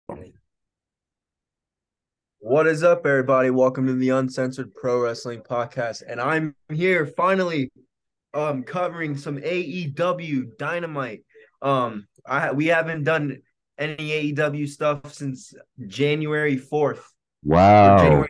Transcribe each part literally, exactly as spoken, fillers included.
What is up, everybody? Welcome to the Uncensored Pro Wrestling Podcast, and I'm here finally, um, covering some A E W Dynamite. Um, I we haven't done any A E W stuff since January fourth or Wow. January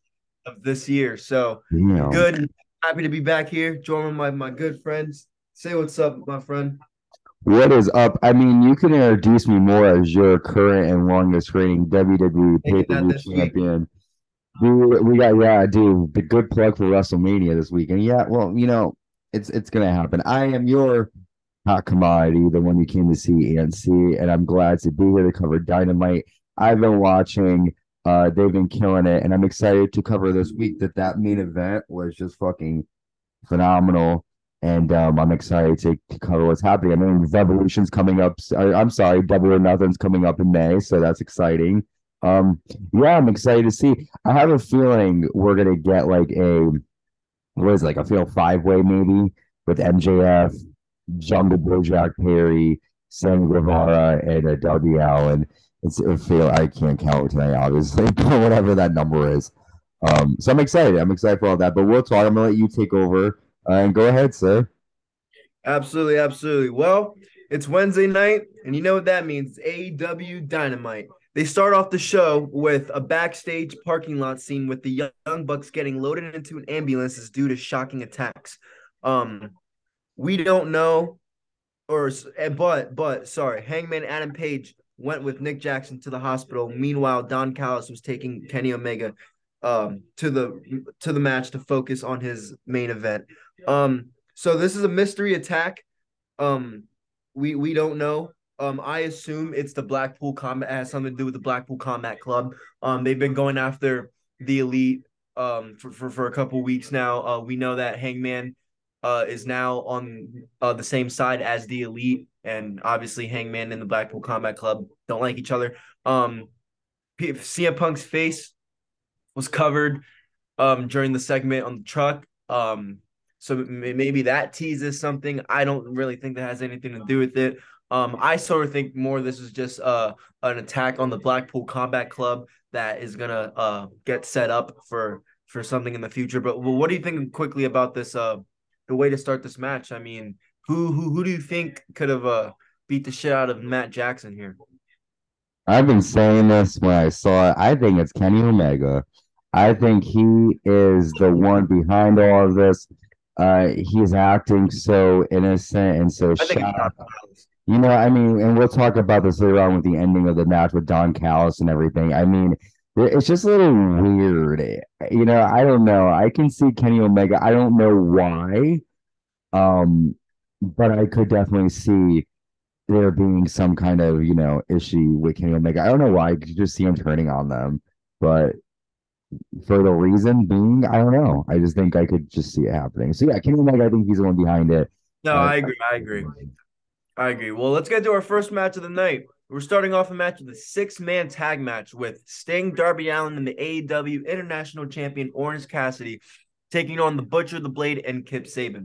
of this year, so I'm Damn. good and happy to be back here, joining my my good friends. Say what's up, my friend. What is up? I mean, you can introduce me more as your current and longest reigning W W E Taking that pay-per-view this week. champion. Dude, we got yeah, dude, the good plug for WrestleMania this weekend. Yeah, well, you know, it's it's gonna happen. I am your hot commodity, the one you came to see and see, and I'm glad to be here to cover Dynamite. I've been watching, uh, they've been killing it, and I'm excited to cover this week that that main event was just fucking phenomenal. And um, I'm excited to, to cover what's happening. I mean, Revolution's coming up. I, I'm sorry, Double or Nothing's coming up in May, so that's exciting. Um, yeah, I'm excited to see. I have a feeling we're gonna get like a what is it, like a fatal five way maybe with M J F, Jungle Boy, Jack Perry, Sammy Guevara, and uh, Darby Allin. It's a feel I can't count tonight, obviously, but whatever that number is. Um, so I'm excited. I'm excited for all that. But we'll talk. I'm gonna let you take over uh, and go ahead, sir. Absolutely, absolutely. Well, it's Wednesday night, and you know what that means. A E W Dynamite. They start off the show with a backstage parking lot scene with the Young Bucks getting loaded into an ambulance due to shocking attacks. Um, we don't know, or eh, but but sorry, Hangman Adam Page went with Nick Jackson to the hospital. Meanwhile, Don Callis was taking Kenny Omega um to the to the match to focus on his main event. Um, so this is a mystery attack. Um, we we don't know. Um, I assume it's the Blackpool Combat. It has something to do with the Blackpool Combat Club. Um, they've been going after the Elite um for for, for a couple weeks now. Uh, we know that Hangman uh is now on uh the same side as the Elite, and obviously Hangman and the Blackpool Combat Club don't like each other. Um, C M Punk's face was covered um during the segment on the truck. Um, so maybe that teases something. I don't really think that has anything to do with it. Um, I sort of think more this is just uh an attack on the Blackpool Combat Club that is gonna uh get set up for for something in the future. But well, what do you think quickly about this uh the way to start this match? I mean, who who who do you think could have uh beat the shit out of Matt Jackson here? I've been saying this when I saw it. I think it's Kenny Omega. I think he is the one behind all of this. Uh, he's acting so innocent and so I think it's Don shy. Callis. You know, I mean, and we'll talk about this later on with the ending of the match with Don Callis and everything. I mean, it's just a little weird. You know, I don't know. I can see Kenny Omega. I don't know why. Um, but I could definitely see there being some kind of, you know, issue with Kenny Omega. I don't know why. I could just see him turning on them. But for the reason being, I don't know. I just think I could just see it happening. So yeah, Kenny Omega, I think he's the one behind it. No, Uh, I agree. I agree. I agree. Well, let's get to our first match of the night. We're starting off a match with a six-man tag match with Sting, Darby Allin, and the A E W International Champion Orange Cassidy taking on the Butcher, the Blade, and Kip Sabian.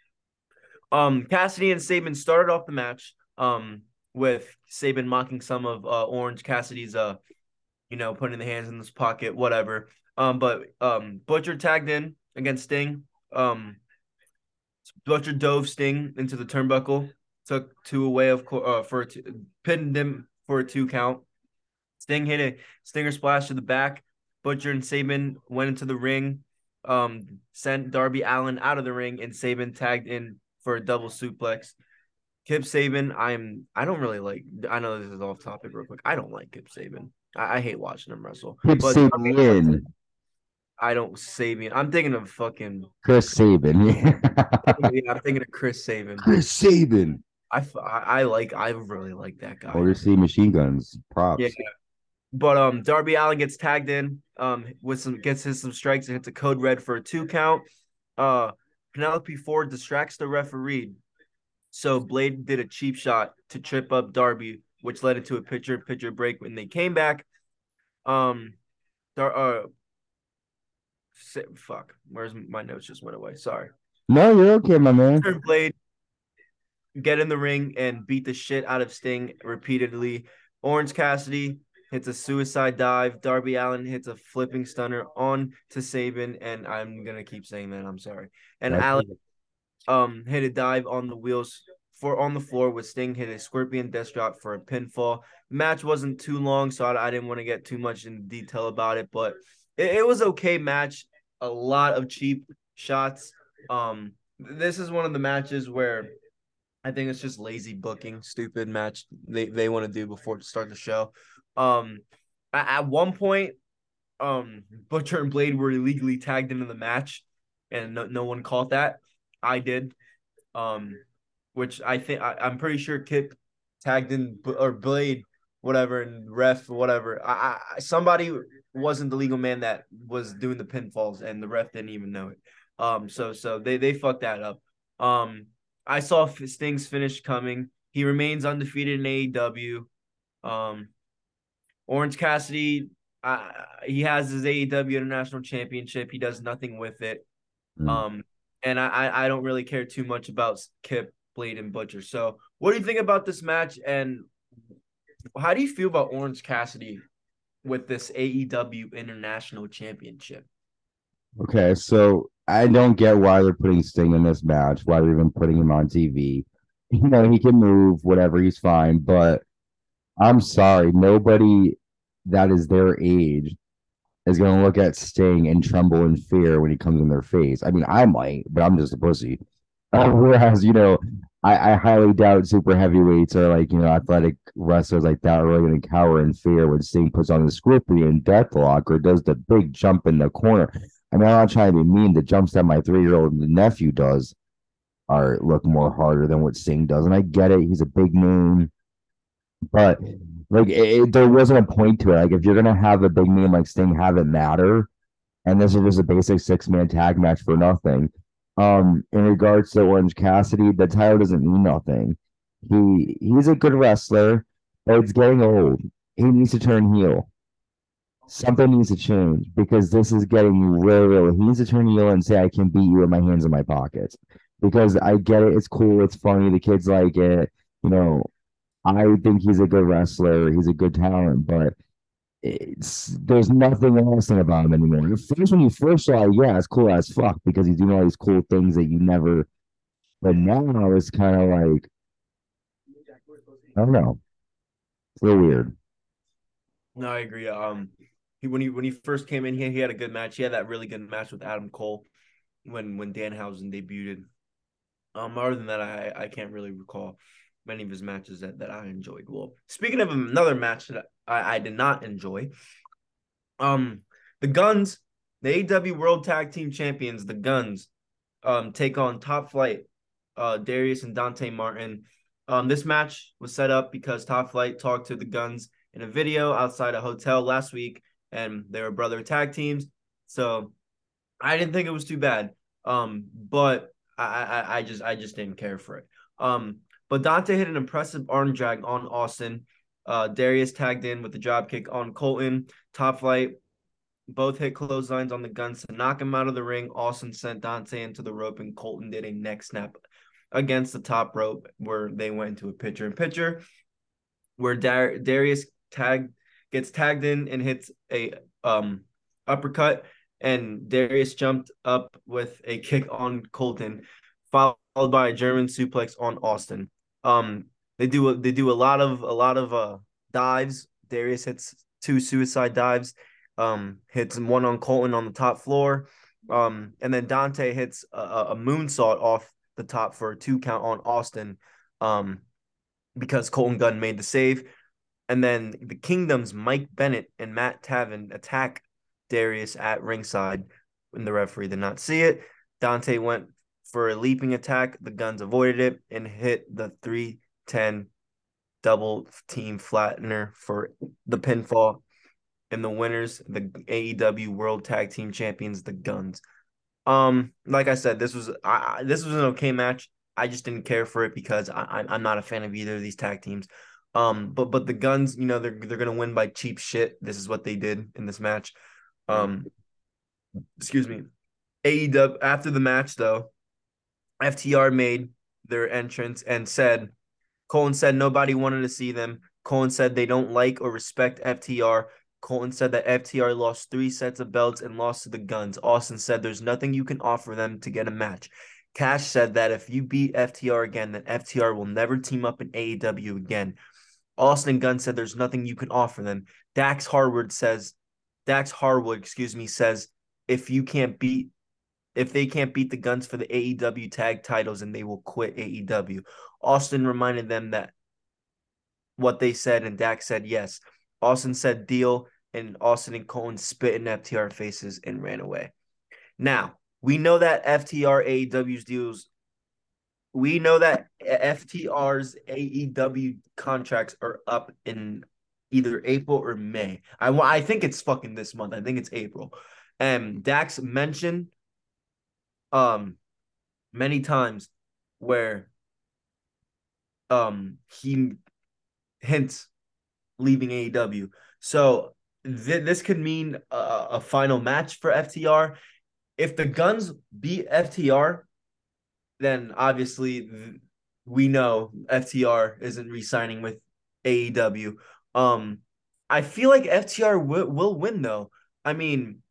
Um, Cassidy and Sabian started off the match um with Sabian mocking some of uh, Orange Cassidy's uh you know putting the hands in his pocket, whatever. Um, but um Butcher tagged in against Sting. Um, Butcher dove Sting into the turnbuckle, took two away of uh, for a two, pinned him for a two count. Sting hit a stinger splash to the back. Butcher and Sabian went into the ring, um, sent Darby Allin out of the ring, and Sabian tagged in for a double suplex. Kip Sabian, I'm I don't really like. I know this is off topic real quick. I don't like Kip Sabian. I, I hate watching him wrestle. Kip But Darby Allin, Sabian, I don't Sabian. I'm thinking of fucking. Chris Sabian. Yeah, I'm thinking of Chris Sabian. Chris Sabian. I, I like I really like that guy. Motor City Machine Guns. Yeah, Props. but um, Darby Allin gets tagged in um with some gets his some strikes and hits a code red for a two count. Uh, Penelope Ford distracts the referee, so Blade did a cheap shot to trip up Darby, which led into a pitcher pitcher break. When they came back, um, Dar- uh, fuck, where's my notes just went away? Sorry. No, you're okay, my man. Blade get in the ring and beat the shit out of Sting repeatedly. Orange Cassidy hits a suicide dive. Darby Allin hits a flipping stunner on to Sabin, and I'm gonna keep saying that. I'm sorry. And That's Alex um hit a dive on the wheels for on the floor with Sting hit a scorpion death drop for a pinfall. The match wasn't too long, so I, I didn't want to get too much in detail about it, but it, it was okay match. A lot of cheap shots. Um, this is one of the matches where I think it's just lazy booking, stupid match they, they want to do before to start the show. Um, at, at one point, um, Butcher and Blade were illegally tagged into the match, and no, no one caught that. I did. Um, which I think I, I'm pretty sure Kip tagged in or Blade, whatever, and ref, whatever. I, I somebody wasn't the legal man that was doing the pinfalls, and the ref didn't even know it. Um, so so they they fucked that up. Um, I saw Sting's finish coming. He remains undefeated in A E W. Um, Orange Cassidy, uh, he has his A E W International Championship. He does nothing with it. mm. Um, and I I don't really care too much about Kip, Blade, and Butcher. So, what do you think about this match? And how do you feel about Orange Cassidy with this A E W International Championship? Okay, so I don't get why they're putting Sting in this match, why they're even putting him on T V. You know, he can move, whatever, he's fine, but I'm sorry, nobody that is their age is going to look at Sting and tremble in fear when he comes in their face. I mean, I might, but I'm just a pussy. Uh, whereas, you know, I, I highly doubt super heavyweights or like, you know, athletic wrestlers like that are really going to cower in fear when Sting puts on the scorpion deathlock or does the big jump in the corner. I mean, I'm not trying to be mean. The jumps that my three year old nephew does are look more harder than what Sting does. And I get it. He's a big name. But like it, it- there wasn't a point to it. Like if you're gonna have a big name like Sting have it matter, and this is just a basic six man tag match for nothing. Um, in regards to Orange Cassidy, the title doesn't mean nothing. He he's a good wrestler, but it's getting old. He needs to turn heel. Something needs to change because this is getting real, real. He needs to turn heel and say, "I can beat you with my hands in my pockets." Because I get it, it's cool, it's funny, the kids like it. You know, I think he's a good wrestler. He's a good talent, but it's there's nothing lasting about him anymore. At first, when you first saw it, yeah, it's cool as fuck because he's doing all these cool things that you never. But now it's kind of like I don't know. It's a little weird. No, I agree. Um, he when he when he first came in, he, he had a good match. He had that really good match with Adam Cole when when Danhausen debuted. Um, other than that, I I can't really recall many of his matches that, that I enjoyed. Well, speaking of another match that I, I did not enjoy, um, the Guns, the A E W World Tag Team Champions, the Guns, um, take on Top Flight, uh, Darius and Dante Martin. Um, this match was set up because Top Flight talked to the Guns in a video outside a hotel last week, and they were brother tag teams. So I didn't think it was too bad. Um, but I, I I just I just didn't care for it. Um, but Dante hit an impressive arm drag on Austin. Uh, Darius tagged in with the drop kick on Colton. Top Flight both hit clotheslines on the Guns to knock him out of the ring. Austin sent Dante into the rope, and Colton did a neck snap against the top rope where they went into a pitcher and pitcher. Where Dar- Darius tag gets tagged in and hits a um uppercut, and Darius jumped up with a kick on Colton, followed by a German suplex on Austin. Um, they do they do a lot of a lot of uh dives. Darius hits two suicide dives, um, hits one on Colton on the top floor, um, and then Dante hits a, a moonsault off the top for a two count on Austin, um, because Colton Gunn made the save. And then the Kingdom's Mike Bennett and Matt Taven attack Darius at ringside when the referee did not see it. Dante went for a leaping attack. The Guns avoided it and hit the three ten double team flattener for the pinfall. And the winners, the A E W World Tag Team Champions, the Guns. Um, like I said, this was I, this was an okay match. I just didn't care for it because I, I'm not a fan of either of these tag teams. Um, but but the Guns, you know, they're they're gonna win by cheap shit. This is what they did in this match. Um, excuse me. A E W after the match though, F T R made their entrance and said Colin said nobody wanted to see them. Colton said they don't like or respect F T R. Colton said that F T R lost three sets of belts and lost to the Guns. Austin said there's nothing you can offer them to get a match. Cash said that if you beat F T R again, then F T R will never team up in A E W again. Austin Gunn said there's nothing you can offer them. Dax Harwood says, Dax Harwood, excuse me, says if you can't beat, if they can't beat the Guns for the A E W tag titles, and they will quit A E W. Austin reminded them that what they said, and Dax said yes. Austin said deal, and Austin and Colton spit in F T R faces and ran away. Now, we know that F T R A E W's deals, we know that F T R's A E W contracts are up in either April or May. I, I think it's fucking this month. I think it's April. And Dax mentioned um many times where um he hints leaving A E W. So th- this could mean a, a final match for F T R. If the Guns beat F T R, then obviously th- we know F T R isn't re-signing with A E W. Um, I feel like F T R w- will win though. I mean,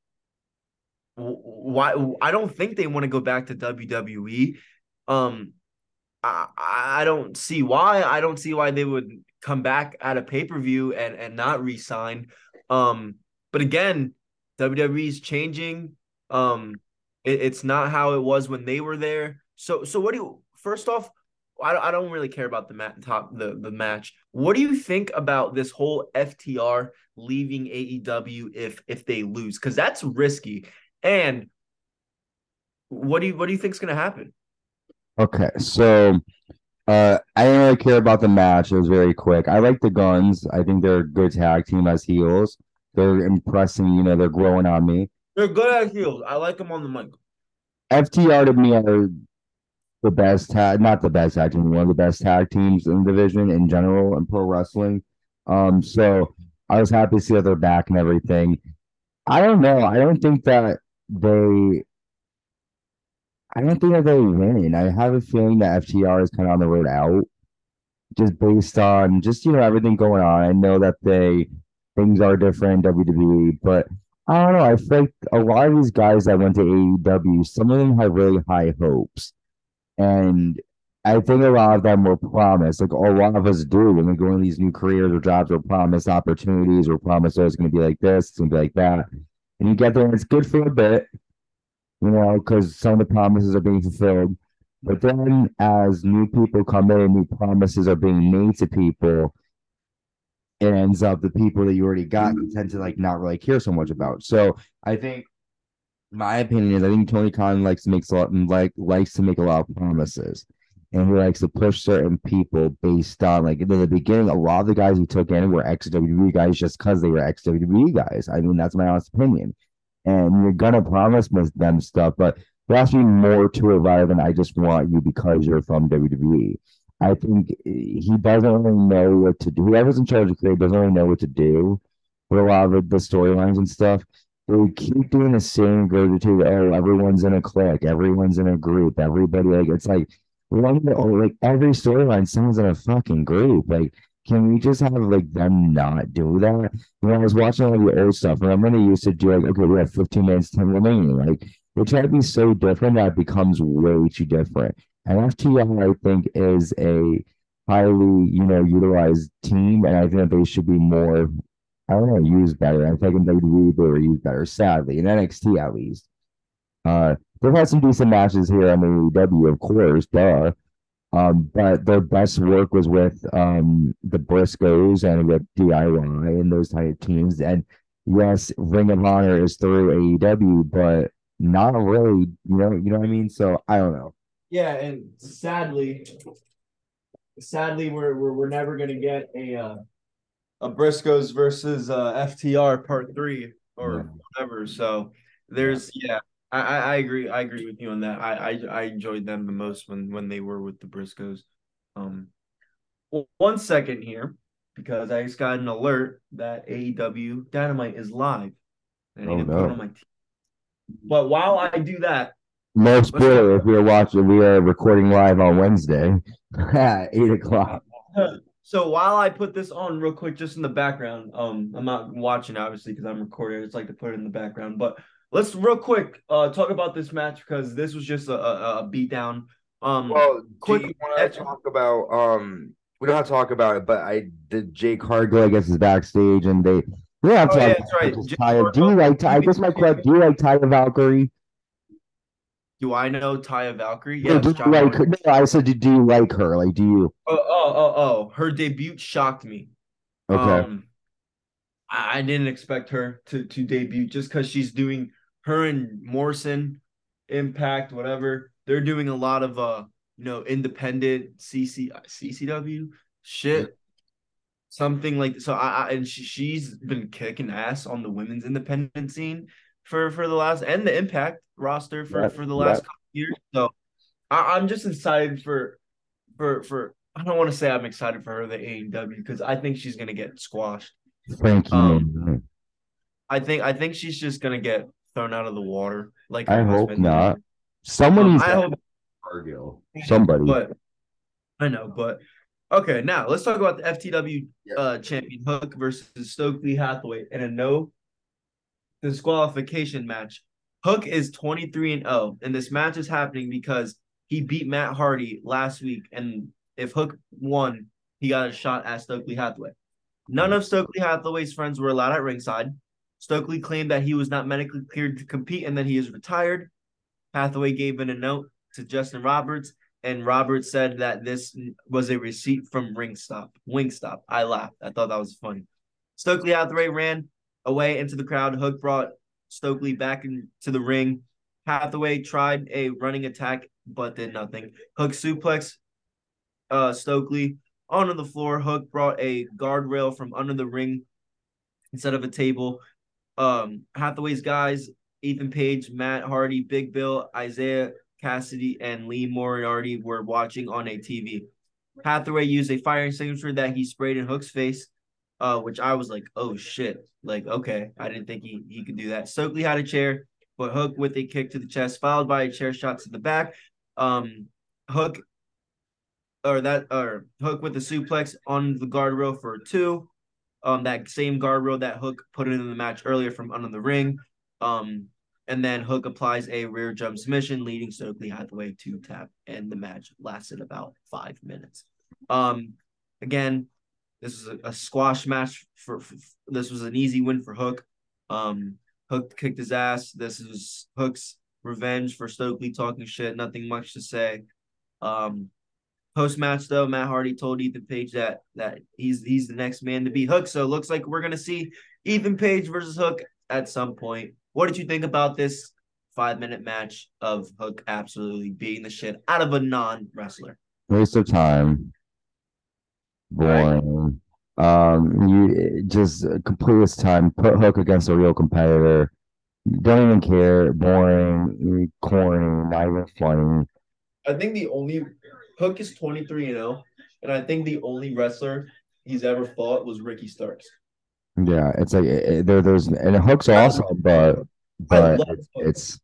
why? I don't think they want to go back to W W E. Um, I, I don't see why. I don't see why they would come back at a pay per view and and not re-sign. Um, but again, W W E is changing. Um, it, it's not how it was when they were there. So so what do you? First off, I I don't really care about the mat top the the match. What do you think about this whole F T R leaving A E W if if they lose? Because that's risky. And what do you what do you think's gonna happen? Okay, so uh, I didn't really care about the match. It was very quick. I like the Guns. I think they're a good tag team as heels. They're impressing. You know, they're growing on me. They're good at heels. I like them on the mic. F T R to me are the best tag, not the best tag team, one of the best tag teams in the division in general in pro wrestling. Um, so I was happy to see that they're back and everything. I don't know. I don't think that they. I don't think that they win. I have a feeling that F T R is kind of on the road out, just based on just you know everything going on. I know that they things are different in W W E, but I don't know. I feel like a lot of these guys that went to A E W, some of them have really high hopes. And I think a lot of them were promised, like a lot of us do when we go into these new careers or jobs, we're promised opportunities, we're promised, oh, it's going to be like this, it's going to be like that. And you get there and it's good for a bit, you know, because some of the promises are being fulfilled. But then as new people come in, new promises are being made to people, it ends up the people that you already got, you tend to like not really care so much about. So I think my opinion is I think Tony Khan likes to make a lot like likes to make a lot of promises. And he likes to push certain people based on like in the beginning, a lot of the guys he took in were ex W W E guys just because they were ex W W E guys. I mean, that's my honest opinion. And you're gonna promise them stuff, but there has to be more to it rather than I just want you because you're from W W E. I think he doesn't really know what to do. Whoever's in charge of creative doesn't really know what to do with a lot of the storylines and stuff. They keep doing the same regurgitated, oh, everyone's in a clique, everyone's in a group, everybody like it's like one or like every storyline, someone's in a fucking group. Like, can we just have like them not do that? When I was watching all the old stuff, remember they used to do like, okay, we have fifteen minutes time remaining. Like they try to be so different that it becomes way too different. And F T R, I think, is a highly, you know, utilized team, and I think that they should be more I don't know, used better. I think in W W E they were used better, sadly, in N X T at least. Uh, they've had some decent matches here on the A E W, of course, duh. Um, but their best work was with um the Briscoes and with D I Y and those type of teams. And yes, Ring of Honor is through A E W, but not really, you know, you know what I mean? So I don't know. Yeah, and sadly, sadly, we're we're, we're never gonna get a uh, a Briscoes versus uh, F T R part three Yeah. or whatever. So Yeah. there's yeah, I, I I agree. I agree with you on that. I, I I enjoyed them the most when when they were with the Briscoes. Um, well, one second here because I just got an alert that A E W Dynamite is live. I need Oh to put it on no. my team. But while I do that, No let's talk. spoiler if we are watching we are recording live on Wednesday at eight o'clock. So while I put this on real quick, just in the background, um, I'm not watching obviously because I'm recording. It's like to put it in the background, but let's real quick uh talk about this match because this was just a a, a beatdown. Um, Well, do quick. you want to talk about um we don't have to talk about it, but I Did Jake Hardway, I guess, is backstage, and they we don't have Oh to yeah, talk that's about right. just Jake Taya. Do Harlow, you like Taya? I T V guess my question: champion. Do you like Taya Valkyrie? Do I know Taya Valkyrie? No, do Yes, you John like Moore. her? No, I said, do, do you like her? Like, do you? Oh, oh, oh, oh. Her debut shocked me. Okay. Um, I, I didn't expect her to to debut just because she's doing her and Morrison, Impact, whatever. They're doing a lot of uh, you know, independent C C C C W shit, something like so. I, I and she, she's been kicking ass on the women's independent scene for for the last and the Impact roster for Yeah, for the yeah. last couple of years. So I, I'm just excited for for for. I don't want to say I'm excited for her the A E W because I think she's gonna get squashed. Frankie Um, Moon. I think I think she's just gonna get thrown out of the water like I her hope husband. not. Someone Um, needs I to hope, Cargill. Somebody. but I know, but okay. Now let's talk about the F T W yeah. uh champion Hook versus Stokely Hathaway in a no disqualification match. Hook is twenty-three and oh, and this match is happening because he beat Matt Hardy last week, and if Hook won, he got a shot at Stokely Hathaway. None of Stokely Hathaway's friends were allowed at ringside. Stokely claimed that he was not medically cleared to compete and that he is retired. Hathaway gave in a note to Justin Roberts, and Roberts said that this was a receipt from Ringstop. Wingstop. I laughed. I thought that was funny. Stokely Hathaway ran away into the crowd. Hook brought Stokely back into the ring. Hathaway tried a running attack, but did nothing. Hook suplex uh, Stokely onto the floor. Hook brought a guardrail from under the ring instead of a table. Um, Hathaway's guys, Ethan Page, Matt Hardy, Big Bill, Isaiah Cassidy, and Lee Moriarty were watching on a T V. Hathaway used a fire extinguisher that he sprayed in Hook's face, uh, which I was like, oh shit. Like, okay, I didn't think he, he could do that. Stokely had a chair, but Hook with a kick to the chest, followed by a chair shot to the back. Um, Hook or that or Hook with the suplex on the guardrail for two. Um, that same guardrail that Hook put in the match earlier from under the ring. Um, and then Hook applies a rear jump submission, leading Stokely Hathaway to tap, and the match lasted about five minutes. Um, again, this was a, a squash match for, for this was an easy win for Hook. Um, Hook kicked his ass. This is Hook's revenge for Stokely talking shit. Nothing much to say. Um, Post match though, Matt Hardy told Ethan Page that that he's he's the next man to beat Hook. So it looks like we're gonna see Ethan Page versus Hook at some point. What did you think about this five minute match of Hook absolutely beating the shit out of a non wrestler? Waste of time. Right. Boring. Um, you just complete this time. Put Hook against a real competitor. Don't even care. Boring. Corny. Not even funny. I think the only Hook is twenty-three and oh, and I think the only wrestler he's ever fought was Ricky Starks. Yeah, it's like it, there, there's and Hook's I, awesome, but I but love it's Hook. it's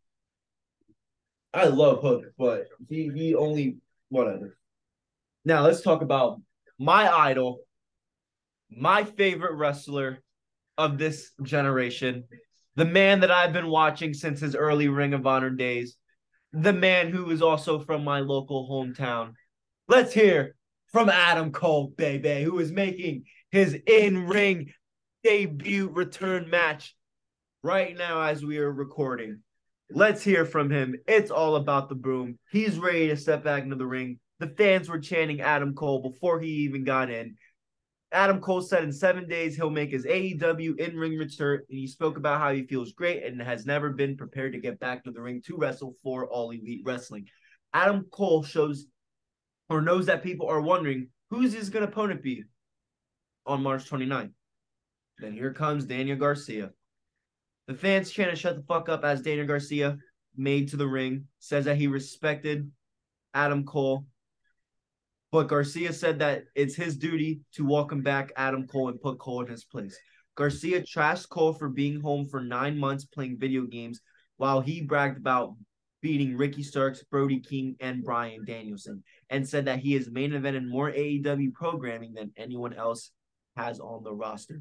I love Hook, but he he only whatever. Now let's talk about my idol, my favorite wrestler of this generation, the man that I've been watching since his early Ring of Honor days, the man who is also from my local hometown. Let's hear from Adam Cole, baby, who is making his in-ring debut return match right now as we are recording. Let's hear from him. It's all about the boom. He's ready to step back into the ring. The fans were chanting Adam Cole before he even got in. Adam Cole said in seven days he'll make his A E W in-ring return, and he spoke about how he feels great and has never been prepared to get back to the ring to wrestle for All Elite Wrestling. Adam Cole shows or knows that people are wondering who's his good opponent be on March twenty-ninth. Then here comes Daniel Garcia. The fans trying to shut the fuck up as Daniel Garcia made to the ring, says that he respected Adam Cole. But Garcia said that it's his duty to welcome back Adam Cole and put Cole in his place. Garcia trashed Cole for being home for nine months playing video games while he bragged about beating Ricky Starks, Brody King, and Bryan Danielson, and said that he has main evented more A E W programming than anyone else has on the roster.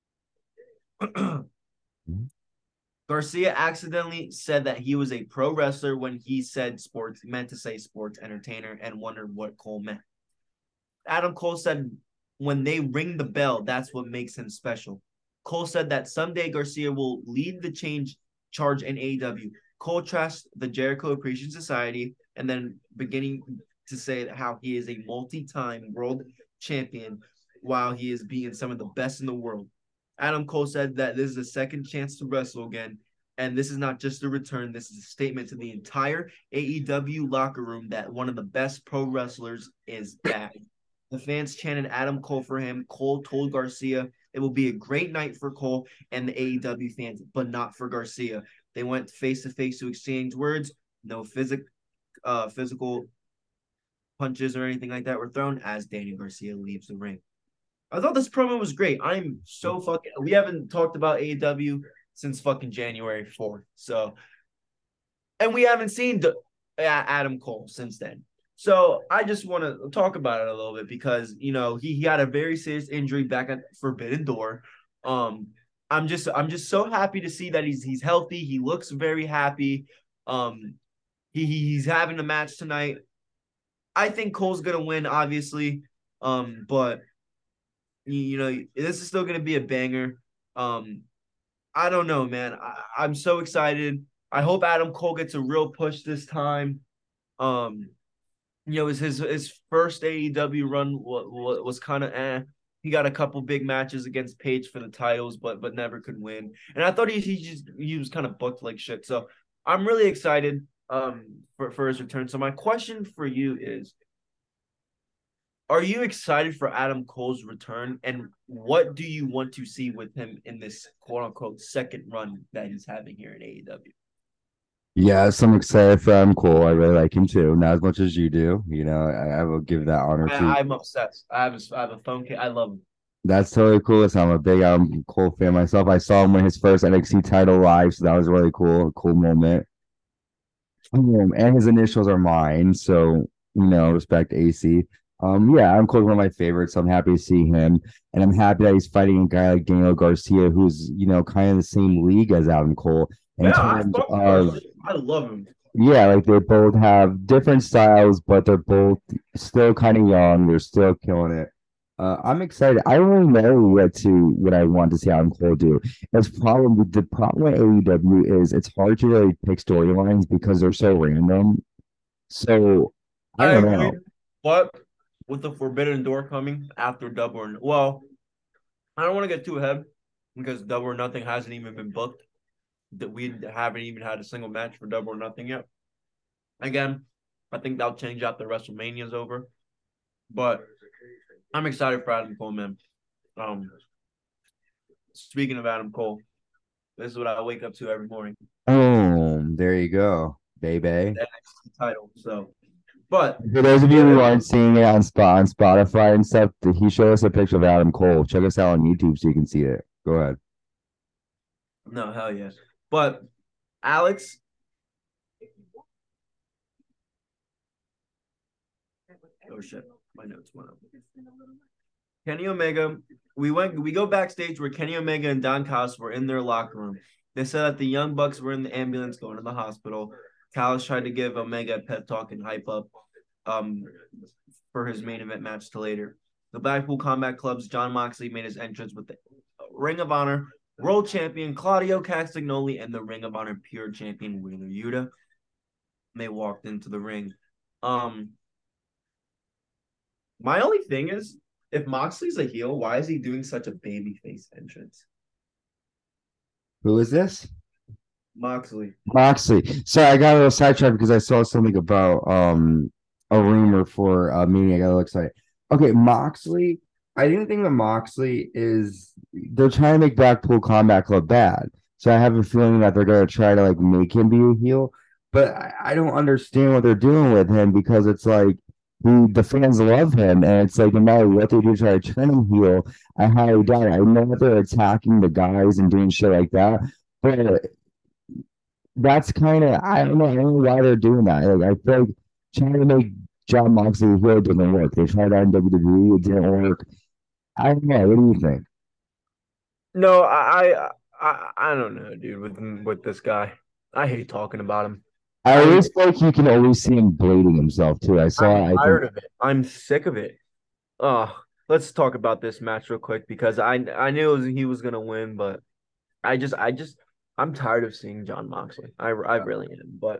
Garcia accidentally said that he was a pro wrestler when he said sports, meant to say sports entertainer, and wondered what Cole meant. Adam Cole said when they ring the bell, that's what makes him special. Cole said that someday Garcia will lead the change charge in A E W. Cole trashed the Jericho Appreciation Society and then beginning to say how he is a multi-time world champion while he is beating some of the best in the world. Adam Cole said that this is a second chance to wrestle again, and this is not just a return. This is a statement to the entire A E W locker room that one of the best pro wrestlers is back. The fans chanted Adam Cole for him. Cole told Garcia it will be a great night for Cole and the A E W fans, but not for Garcia. They went face-to-face to exchange words. No physic, uh, physical punches or anything like that were thrown as Danny Garcia leaves the ring. I thought this promo was great. I'm so fucking – we haven't talked about A E W since fucking January fourth. So – and we haven't seen the, uh, Adam Cole since then. So I just want to talk about it a little bit because, you know, he, he had a very serious injury back at Forbidden Door. Um, I'm just I'm just so happy to see that he's he's healthy. He looks very happy. Um, he he's having a match tonight. I think Cole's gonna win, obviously. Um, but you, you know, this is still gonna be a banger. Um, I don't know, man. I, I'm so excited. I hope Adam Cole gets a real push this time. Um, you know, his his, his first A E W run was, was kind of eh. He got a couple big matches against Page for the titles, but but never could win. And I thought he he just he was kind of booked like shit. So I'm really excited um for, for his return. So my question for you is, are you excited for Adam Cole's return? And what do you want to see with him in this quote unquote second run that he's having here in A E W? Yes, I'm excited for Adam Cole. I really like him too. Not as much as you do. You know, I, I will give that honor to. I, I'm obsessed. I have a, I have a phone case. I love him. That's totally cool. So I'm a big Adam Cole fan myself. I saw him win his first N X T title live, so that was really cool. A cool moment. Um, and his initials are mine, so you know, respect A C. Um, yeah, Adam Cole's one of my favorites. So I'm happy to see him, and I'm happy that he's fighting a guy like Daniel Garcia, who's you know kind of the same league as Adam Cole. In Yeah, I, terms fuck of, him. I love him. yeah, like they both have different styles, but they're both still kind of young. They're still killing it. Uh, I'm excited. I don't really know what to what I want to see Adam Cole do. It's problem the problem with A E W is it's hard to really pick storylines because they're so random. So I I don't agree. know. But with the Forbidden Door coming after Double or well, I don't want to get too ahead because Double or Nothing hasn't even been booked. That we haven't even had a single match for Double or Nothing yet. Again, I think that'll change after WrestleMania's over. But I'm excited for Adam Cole, man. Um, speaking of Adam Cole, this is what I wake up to every morning. Oh, there you go, baby. The N X T title. So, but For those of you who aren't seeing it on Spot on Spotify and stuff, he showed us a picture of Adam Cole. Check us out on YouTube so you can see it. Go ahead. no, hell yes. But Alex, oh shit, my notes went up. Kenny Omega, we went, we go backstage where Kenny Omega and Don Callis were in their locker room. They said that the Young Bucks were in the ambulance going to the hospital. Callis tried to give Omega a pep talk and hype up um for his main event match to later. The Blackpool Combat Club's Jon Moxley made his entrance with the Ring of Honor World Champion Claudio Castagnoli and the Ring of Honor Pure Champion Wheeler Yuta. They walked into the ring. Um, my only thing is, if Moxley's a heel, why is he doing such a babyface entrance? Who is this? Moxley. Moxley. Sorry, I got a little sidetracked because I saw something about um a rumor for uh meeting. I got a little excited. Okay, Moxley. I didn't think that Moxley is they're trying to make Blackpool Combat Club bad. So I have a feeling that they're gonna try to like make him be a heel. But I, I don't understand what they're doing with him because it's like who the fans love him, and it's like no matter what they do to try to turn him heel, I highly doubt it. I know that they're attacking the guys and doing shit like that, but that's kind of I don't know. I don't know why they're doing that. Like, I feel like trying to make John Moxley a heel didn't work. They tried that in W W E, it didn't work. I don't know. What do you think? No, I, I, I, I don't know, dude. With with this guy, I hate talking about him. I I, always feel like you can always see him bleeding himself too. I I'm saw. I think tired of it. I'm sick of it. Oh, let's talk about this match real quick because I, I knew it was, he was gonna win, but I just, I just, I'm tired of seeing John Moxley. I, I really am. But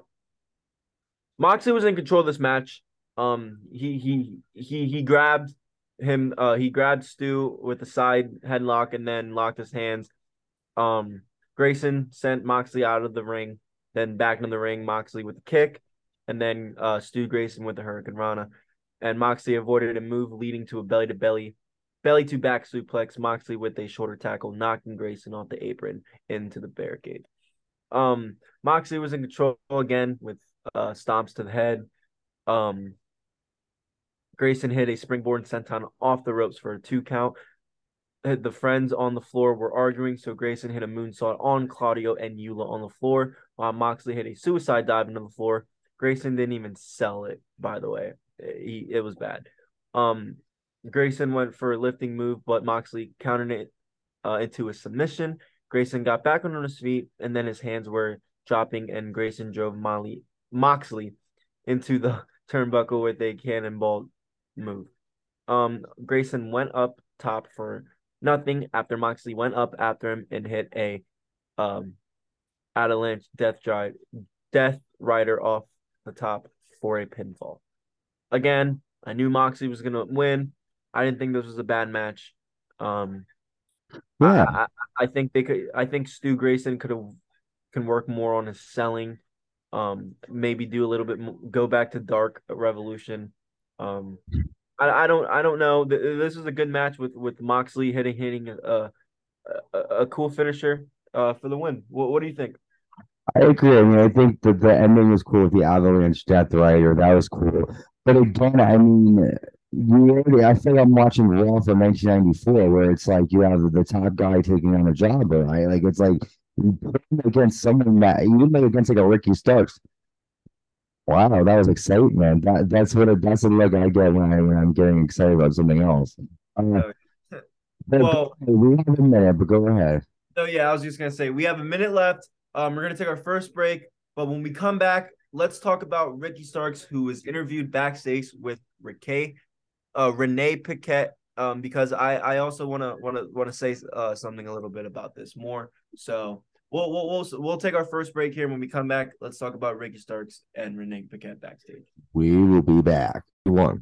Moxley was in control of this match. Um, he he he he grabbed him. Uh, he grabbed Stu with a side headlock and then locked his hands. Um, Grayson sent Moxley out of the ring, then back into the ring. Moxley with a kick, and then uh, Stu Grayson with the Hurricane Rana, and Moxley avoided a move leading to a belly to belly, belly to back suplex. Moxley with a shoulder tackle, knocking Grayson off the apron into the barricade. Um, Moxley was in control again with uh, stomps to the head. Um, Grayson hit a springboard senton off the ropes for a two count. The friends on the floor were arguing, so Grayson hit a moonsault on Claudio and Eula on the floor, while Moxley hit a suicide dive into the floor. Grayson didn't even sell it, by the way. He, it was bad. Um, Grayson went for a lifting move, but Moxley countered it uh, into a submission. Grayson got back on his feet, and then his hands were dropping, and Grayson drove Molly, Moxley into the turnbuckle with a cannonball move. Um, Grayson went up top for nothing after Moxley went up after him and hit a um avalanche death drive death rider off the top for a pinfall. Again, I knew Moxley was gonna win. I didn't think this was a bad match. Um yeah. I I, I think they could I think Stu Grayson could have can work more on his selling. Um maybe do a little bit more, go back to Dark Revolution. Um I, I don't I don't know. This is a good match with with Moxley hitting hitting a a, a cool finisher uh for the win. What what do you think? I agree. I mean, I think that the ending was cool with the Avalanche Death Rider. That was cool. But again, I mean, you already, I feel like I'm watching Raw from nineteen ninety-four, where it's like you have the top guy taking on a jobber, right? Like it's like you put him against someone that you didn't make against like a Ricky Starks. Wow, that was exciting, man. That that's what it, that's the look I get when I when I'm getting excited about something else. Uh, Uh, but go well, ahead. We have a minute, but go ahead. so yeah, I was just gonna say we have a minute left. Um, we're gonna take our first break, but when we come back, let's talk about Ricky Starks, who was interviewed backstage with Ricky, uh, Renee Paquette. Um, because I I also wanna wanna wanna say uh something a little bit about this more. So we'll we'll we'll we'll take our first break here. When we come back, let's talk about Ricky Starks and Renee Paquette backstage. We will be back. One.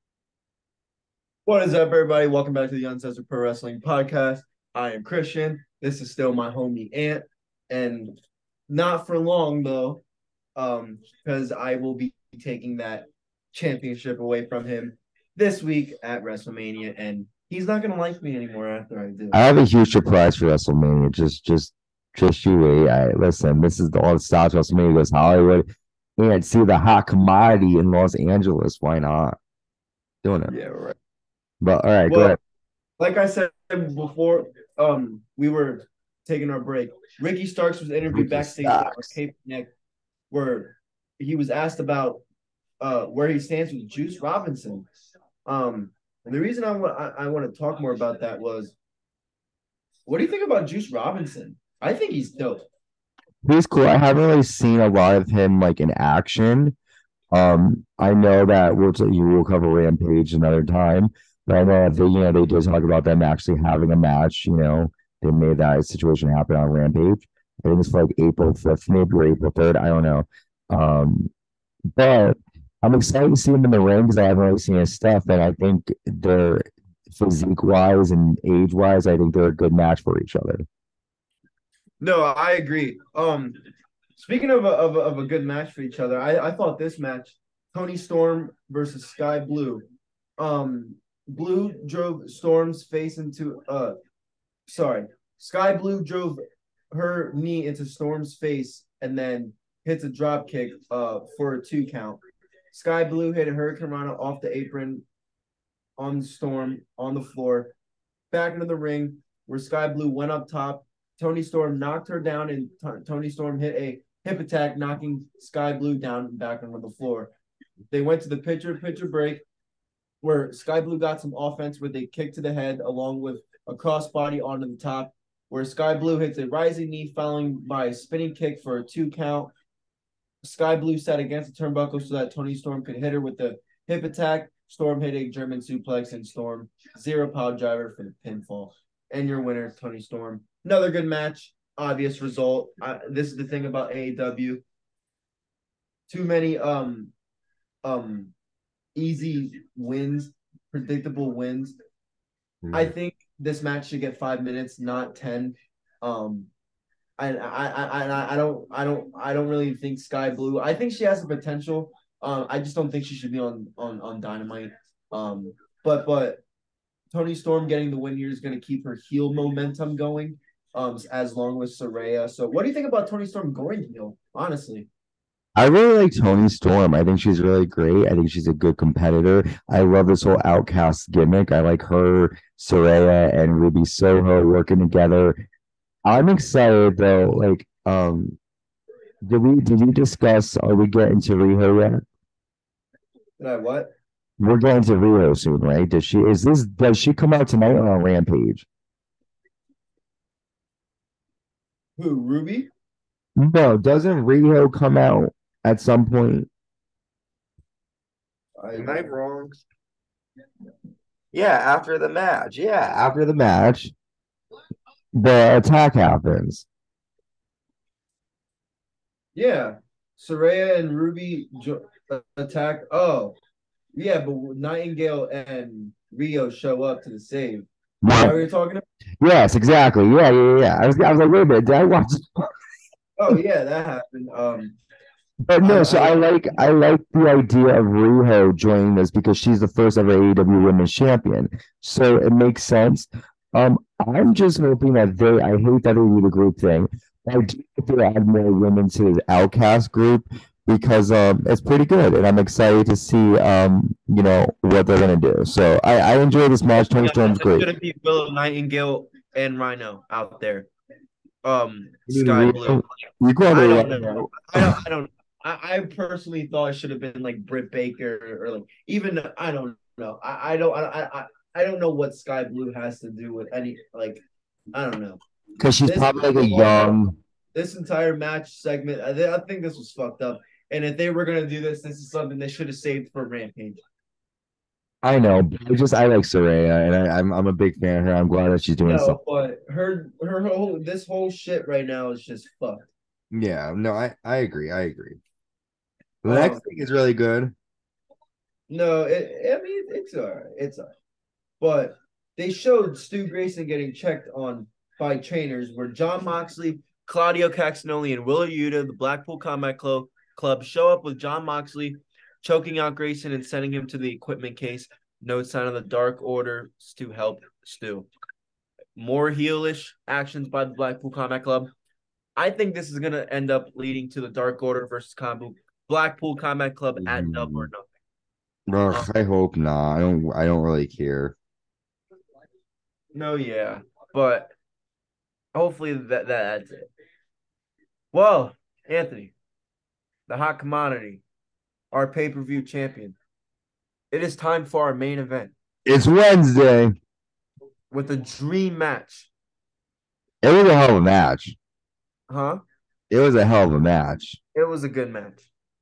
What is up, everybody? Welcome back to the Uncensored Pro Wrestling Podcast. I am Christian. This is still my homie Ant, and not for long though, um, because I will be taking that championship away from him this week at WrestleMania, and he's not gonna like me anymore after I do. I have a huge surprise for WrestleMania. Just, just, just you wait. I listen. This is the all the stops WrestleMania goes Hollywood, and see the hot commodity in Los Angeles. Why not doing it? Yeah, right. But all right, go Well, ahead. like I said before, um, we were taking our break. Ricky Starks was interviewed Ricky backstage at Starks. Arcade Connect, where he was asked about uh where he stands with Juice Robinson. Um, and the reason I want I, I want to talk more about that was, what do you think about Juice Robinson? I think he's dope. He's cool. I haven't really seen a lot of him like in action. Um, I know that we'll t- you will cover Rampage another time, but I know that they, you know, they did talk about them actually having a match. You know, they made that situation happen on Rampage. I think it's for like April fifth, maybe or April third. I don't know. Um, but I'm excited to see him in the ring because I haven't really seen his stuff, and I think they're physique wise and age wise, I think they're a good match for each other. No, I agree. Um, speaking of a, of a, of a good match for each other, I, I thought this match, Tony Storm versus Sky Blue. Um, Blue drove Storm's face into uh, sorry, Sky Blue drove her knee into Storm's face and then hits a drop kick uh for a two count. Sky Blue hit a Hurricane Rana off the apron on Storm on the floor. Back into the ring where Sky Blue went up top. Tony Storm knocked her down, and t- Tony Storm hit a hip attack, knocking Sky Blue down back onto the floor. They went to the pitcher pitcher break, where Sky Blue got some offense with a kick to the head along with a crossbody onto the top, where Sky Blue hits a rising knee following by a spinning kick for a two count. Sky Blue sat against the turnbuckle so that Toni Storm could hit her with the hip attack. Storm hit a German suplex and Storm zero power driver for the pinfall. And your winner, Toni Storm. Another good match. Obvious result. I, this is the thing about A E W. Too many um um easy wins, predictable wins. Mm-hmm. I think this match should get five minutes, not ten. Um, I I I I don't I don't I don't really think Sky Blue. I think she has the potential. Um, I just don't think she should be on on on Dynamite. Um, but but Toni Storm getting the win here is going to keep her heel momentum going. Um, as long with Saraya. So, what do you think about Toni Storm going heel? Honestly. I really like Toni Storm. I think she's really great. I think she's a good competitor. I love this whole Outcast gimmick. I like her, Saraya, and Ruby Soho working together. I'm excited though. Like, um, did we did we discuss? Are we getting to Riho yet? Did I what? We're getting to Riho soon, right? Does she? Is this? Does she come out tonight on Rampage? Who? Ruby? No, doesn't Riho come out at some point? Am I wrong? Yeah, after the match. Yeah, after the match, the attack happens. Yeah, Saraya and Ruby jo- attack. Oh, yeah, but Nightingale and Rio show up to the save. What are you talking about? Yes, exactly. Yeah, yeah, yeah. I was, I was like, wait a minute, did I watch? Oh yeah, that happened. Um, but no, I, so I, I like I like the idea of Riho joining this because she's the first ever A E W Women's Champion, so it makes sense. Um, I'm just hoping that they. I hate that they do the group thing. I do think they add more women to the Outcast group because um it's pretty good, and I'm excited to see um you know what they're gonna do. So I I enjoy this match. Toni Storm's great. It's gonna be Willow Nightingale and Rhino out there. Um, Sky Blue. You go I don't know. I don't. I don't. I, I personally thought it should have been like Britt Baker or, or like even I don't know. I, I don't. I, I I don't know what Sky Blue has to do with any like. I don't know. Because she's this, probably like a young. This entire match segment, I, I think this was fucked up. And if they were gonna do this, this is something they should have saved for Rampage. I know, but I just I like Saraya, and I, I'm I'm a big fan of her. I'm glad that she's doing no, something. But her her whole this whole shit right now is just fucked. Yeah, no, I I agree. I agree. The um, next thing is really good. No, it, I mean it's all right. It's all right. But they showed Stu Grayson getting checked on by trainers, where Jon Moxley, Claudio Castagnoli, and Wheeler Yuta, the Blackpool Combat Club, Club show up with Jon Moxley choking out Grayson and sending him to the equipment case. No sign of the Dark Order to help Stu. More heelish actions by the Blackpool Combat Club. I think this is going to end up leading to the Dark Order versus Combo Blackpool Combat Club at mm. Double or Nothing. Ugh, um, I hope not. I don't. I don't really care. No, yeah, but hopefully that, that that's it. Well, Anthony, the hot commodity, our pay-per-view champion. It is time for our main event. It's Wednesday. With a dream match. It was a hell of a match. Huh? It was a hell of a match. It was a good match.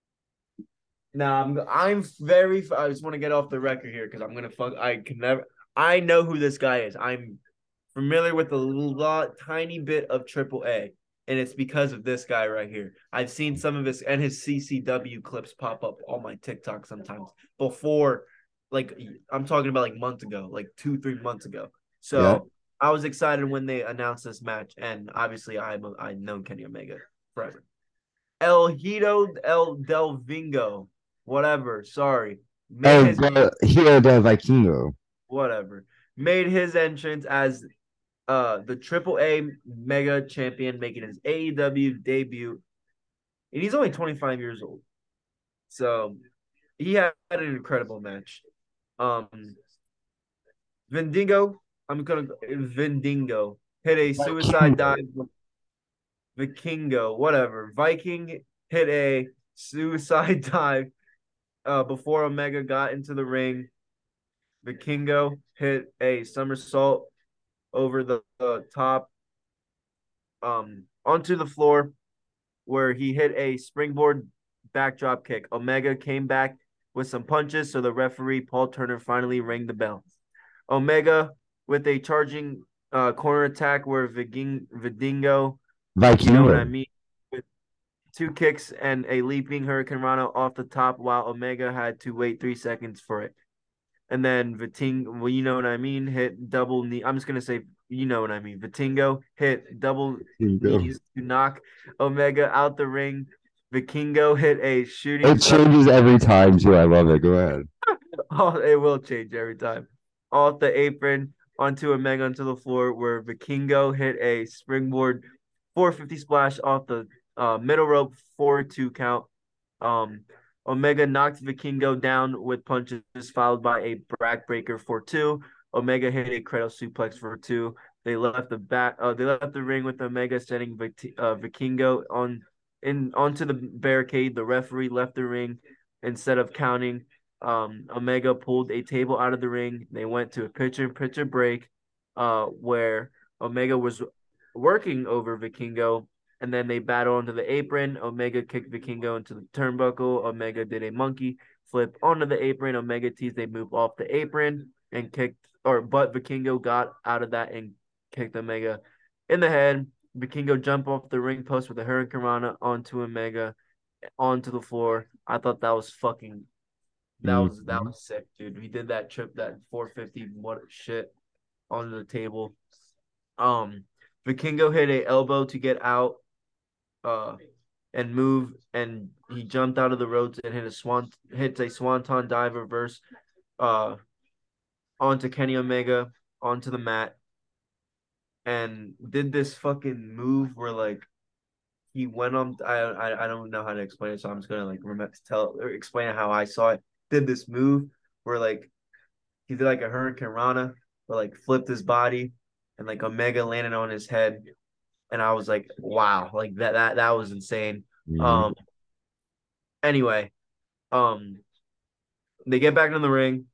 Now, I'm I'm very I just want to get off the record here because I'm gonna fuck I can never I know who this guy is. I'm familiar with a lot tiny bit of Triple A. And it's because of this guy right here. I've seen some of his and his C C W clips pop up on my TikTok sometimes before, like I'm talking about like months ago, like two, three months ago. So yeah. I was excited when they announced this match, and obviously I'm a, I know Kenny Omega forever. El Hito El Del Vingo, whatever. Sorry, El his, Hito del Vikingo, whatever. Made his entrance as Uh, the Triple A Mega Champion, making his A E W debut, and he's only twenty-five years old. So he had an incredible match. Um, Vendingo, I'm gonna Vendingo hit a suicide dive. Vikingo, whatever. Viking hit a suicide dive uh, before Omega got into the ring. Vikingo hit a somersault over the, the top um onto the floor where he hit a springboard backdrop kick. Omega came back with some punches, so the referee Paul Turner finally rang the bell. Omega with a charging uh, corner attack where Viking, Vidingo, you know what I Vikingo. mean, with two kicks and a leaping Hurricane Rana off the top, while Omega had to wait three seconds for it. And then Viting, well, you know what I mean, hit double knee. I'm just gonna say, you know what I mean. Vikingo hit double knees to knock Omega out the ring. Vikingo hit a shooting. It changes every time too. I love it. Go ahead. Oh, it will change every time. Off the apron onto Omega onto the floor, where Vikingo hit a springboard four fifty splash off the uh, middle rope four two count. Um, Omega knocked Vikingo down with punches, followed by a backbreaker for two. Omega hit a cradle suplex for two. They left the back. Uh, they left the ring with Omega setting Vic- uh, Vikingo on in onto the barricade. The referee left the ring instead of counting. Um, Omega pulled a table out of the ring. They went to a pitcher-pitcher break, uh, where Omega was working over Vikingo, and then they battled onto the apron. Omega kicked Vikingo into the turnbuckle. Omega did a monkey flip onto the apron. Omega teased they move off the apron and kicked, or but Vikingo got out of that and kicked Omega in the head. Vikingo jumped off the ring post with a Hurricane Rana onto Omega, onto the floor. I thought that was fucking that was that Mhm. was sick, dude. He did that trip, that four fifty what shit onto the table. Um, Vikingo hit a elbow to get out, uh, and move, and he jumped out of the ropes and hit a swan, hits a swanton dive reverse, uh, onto Kenny Omega onto the mat, and did this fucking move where like he went on. I I, I don't know how to explain it, so I'm just gonna like remember tell or explain how I saw it. Did this move where like he did like a Hurricane Rana, but like flipped his body, and like Omega landed on his head, and I was like, wow, like that that that was insane. Mhm. Um. Anyway, um, they get back in the ring.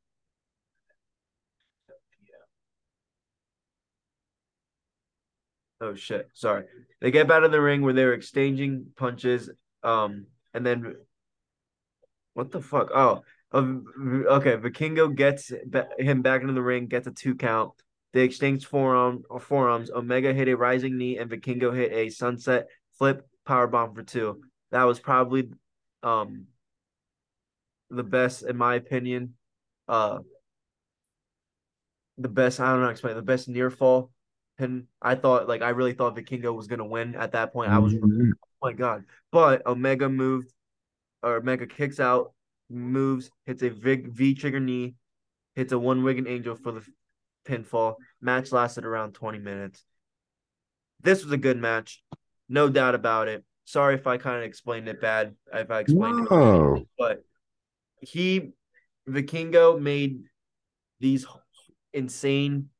Oh shit, sorry. They get back in the ring where they were exchanging punches. Um, and then what the fuck? Oh, um, okay. Vikingo gets him back into the ring, gets a two count. They exchange forearm or forearms. Omega hit a rising knee, and Vikingo hit a sunset flip power bomb for two. That was probably um the best in my opinion. Uh, the best. I don't know how to explain it, the best near fall. And I thought, like, I really thought Vikingo was gonna win at that point. I was, oh Mhm. my god. But Omega moved, or Omega kicks out, moves, hits a V, v trigger knee, hits a one wiggin angel for the pinfall. Match lasted around twenty minutes. This was a good match, no doubt about it. Sorry if I kind of explained it bad, if I explained it, No. but he, Vikingo, made these insane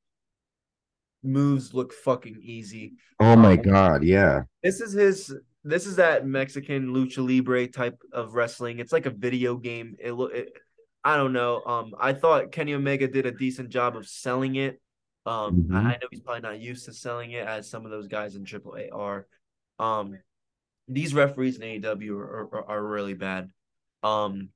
moves look fucking easy. Oh my Um, God, yeah. this is his. This is that Mexican lucha libre type of wrestling. It's like a video game. It, it I don't know. Um, I thought Kenny Omega did a decent job of selling it. Um, I, Mhm. I know he's probably not used to selling it as some of those guys in Triple A are. Um, these referees in A E W are, are, are really bad. Um,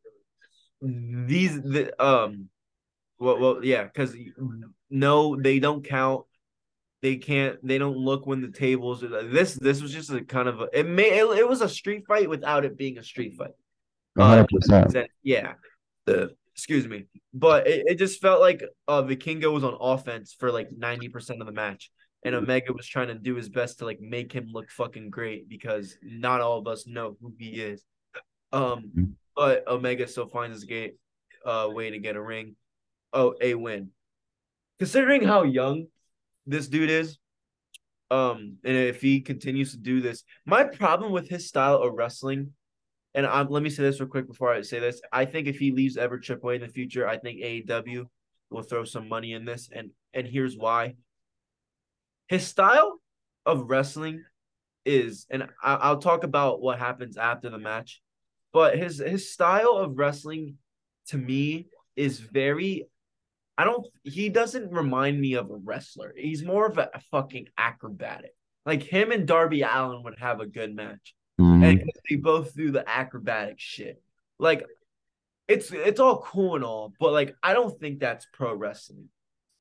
these the um, well, well, yeah, because no, they don't count. They can't. They don't look when the tables. This this was just a kind of a. It may. It, it was a street fight without it being a street fight. Uh, one hundred percent. yeah. The excuse me, but it, it just felt like uh Vikingo was on offense for like ninety percent of the match, and Omega was trying to do his best to like make him look fucking great because not all of us know who he is. Um, but Omega still finds his gate uh way to get a ring. Oh, a win. Considering how young this dude is, um, and if he continues to do this, my problem with his style of wrestling, and I'm, let me say this real quick before I say this. I think if he leaves ever Triple A in the future, I think A E W will throw some money in this, and and here's why. His style of wrestling is, and I, I'll talk about what happens after the match, but his his style of wrestling to me is very. I don't. He doesn't remind me of a wrestler. He's more of a, a fucking acrobatic. Like him and Darby Allin would have a good match, Mhm. and they both do the acrobatic shit. Like it's it's all cool and all, but like I don't think that's pro wrestling.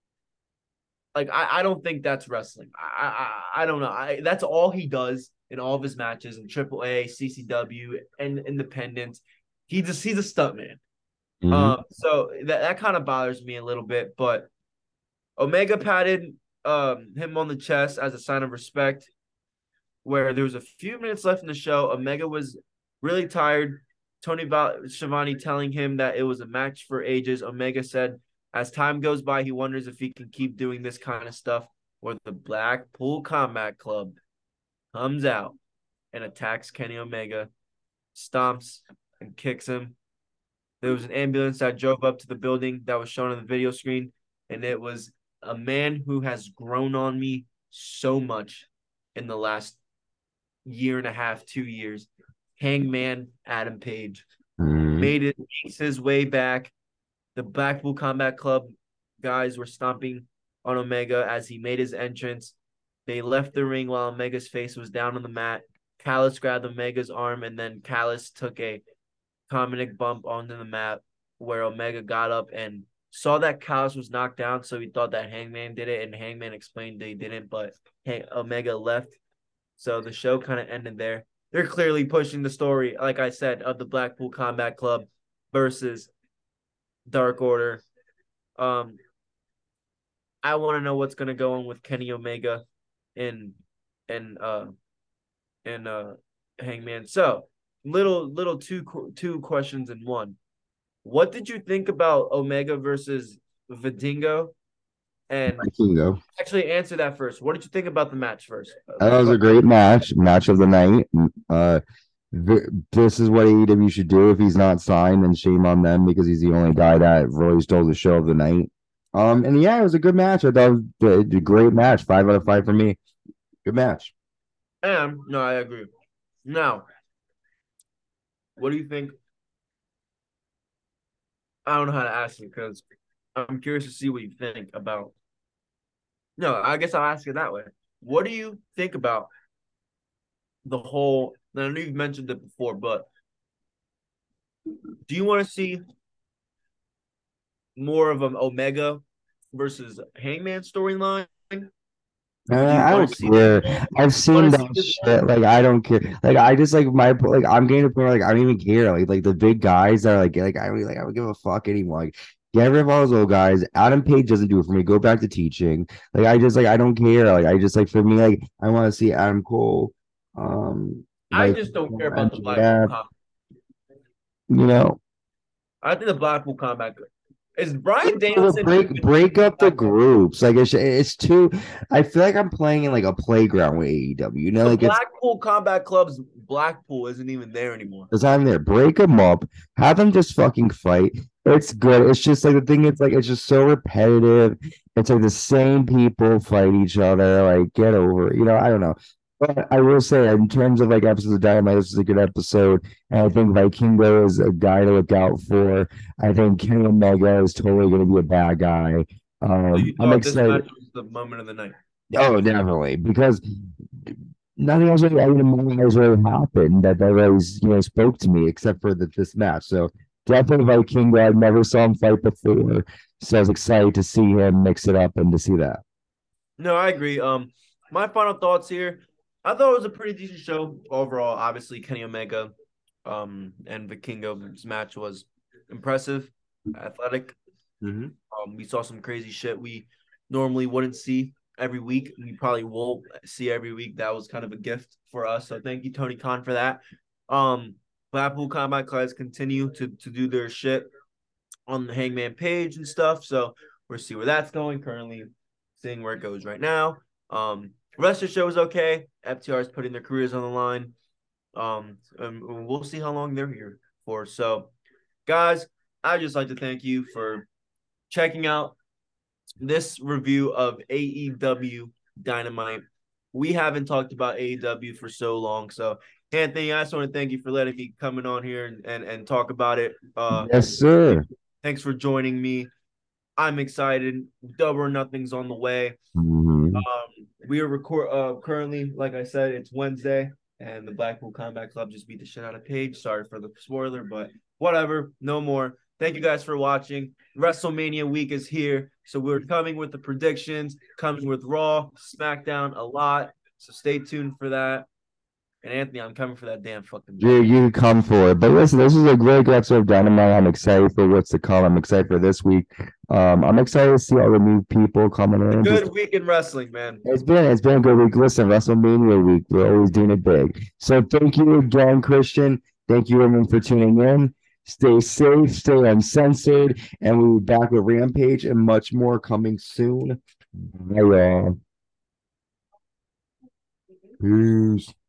Like I, I don't think that's wrestling. I, I I don't know. I that's all he does in all of his matches in Triple A, C C W, and Independent. He just he's a stuntman. Mhm. Um, so that that kind of bothers me a little bit. But Omega patted um him on the chest as a sign of respect. Where there was a few minutes left in the show, Omega was really tired. Tony Val- Schiavone telling him that it was a match for ages. Omega said, as time goes by, he wonders if he can keep doing this kind of stuff. Or the Blackpool Combat Club comes out and attacks Kenny Omega, stomps and kicks him. There was an ambulance that drove up to the building that was shown on the video screen, and it was a man who has grown on me so much in the last year and a half, two years. Hangman Adam Page Mhm. made it makes his way back. The Blackpool Combat Club guys were stomping on Omega as he made his entrance. They left the ring while Omega's face was down on the mat. Callis grabbed Omega's arm, and then Callis took a Dominic bump onto the mat where Omega got up and saw that Callis was knocked down, so he thought that Hangman did it, and Hangman explained they didn't, but hey, Omega left. So the show kind of ended there. They're clearly pushing the story, like I said, of the Blackpool Combat Club versus Dark Order. Um, I want to know what's gonna go on with Kenny Omega and and uh and uh Hangman. So little little two two questions in one. What did you think about Omega versus Vikingo? And Kingo. actually answer that first. What did you think about the match first? That was a great match, match of the night. Uh, th- this is what A E W should do. If he's not signed, then shame on them because he's the only guy that really stole the show of the night. Um, and yeah, it was a good match. I thought it was a great match. Five out of five for me. Good match. And no, I agree. Now, what do you think? I don't know how to ask you because I'm curious to see what you think about. No, I guess I'll ask it that way. What do you think about the whole? I know you've mentioned it before, but do you want to see more of an Omega versus Hangman storyline? Uh, Or do you I want don't to see care. this? I've seen Want to that see this? shit. Like I don't care. Like I just like my like I'm getting to the point where, like I don't even care. Like like the big guys that are like like I really like I don't give a fuck anymore. Like get rid of all those old guys. Adam Page doesn't do it for me. Go back to teaching. Like I just like I don't care. Like I just like for me like I want to see Adam Cole. Um I like just don't you care know, about the Blackpool M J F, Combat. you know. I think the Blackpool Combat is Brian Well, Danielson break even break up the Blackpool? groups. Like it's it's too. I feel like I'm playing in like a playground with A E W. You know, The like it's Blackpool Combat Club's Blackpool isn't even there anymore. because I'm there. Break them up. Have them just fucking fight. It's good. It's just like the thing. It's like it's just so repetitive. It's like the same people fight each other. Like get over it. You know, I don't know. But I will say, in terms of like episodes of Dynamite, this is a good episode, and I think Vikingo is a guy to look out for. I think Kenny Omega is totally going to be a bad guy. So Um, you I'm thought this excited. match was the moment of the night? Oh, definitely, because nothing else really, I mean, nothing else really happened that that really, you know, spoke to me except for the, this match. So definitely Vikingo. I never saw him fight before, so I was excited to see him mix it up and to see that. No, I agree. Um, my final thoughts here. I thought it was a pretty decent show overall. Obviously, Kenny Omega, um, and Vikingo's match was impressive, athletic. Mm-hmm. Um, we saw some crazy shit we normally wouldn't see every week. We probably won't see every week. That was kind of a gift for us. So thank you, Tony Khan, for that. Um, Blackpool Combat Clubs continue to to do their shit on the Hangman page and stuff. So we'll see where that's going. Currently seeing where it goes right now. Um, the rest of the show is okay. F T R is putting their careers on the line. Um, and we'll see how long they're here for. So, guys, I'd just like to thank you for checking out this review of A E W Dynamite we haven't talked about A E W for so long. So, Anthony, I just want to thank you for letting me coming on here and, and, and talk about it. Uh, yes, sir. Thanks for joining me. I'm excited. Double or Nothing's on the way. Mhm. Um, we are record uh, currently, like I said, it's Wednesday, and the Blackpool Combat Club just beat the shit out of Paige. Sorry for the spoiler, but whatever. No more. Thank you guys for watching. WrestleMania week is here, so we're coming with the predictions, coming with Raw, SmackDown a lot. So stay tuned for that. And Anthony, I'm coming for that damn fucking. You you come for it. But listen, this is a great episode of Dynamite. I'm excited for what's to come. I'm excited for this week. Um, I'm excited to see all the new people coming in. Good Just, week in wrestling, man. it's been it's been a good week. Listen, WrestleMania week. We're always doing it big. So thank you again, Christian. Thank you everyone for tuning in. Stay safe, stay uncensored, and we'll be back with Rampage and much more coming soon. Bye, y'all. Peace.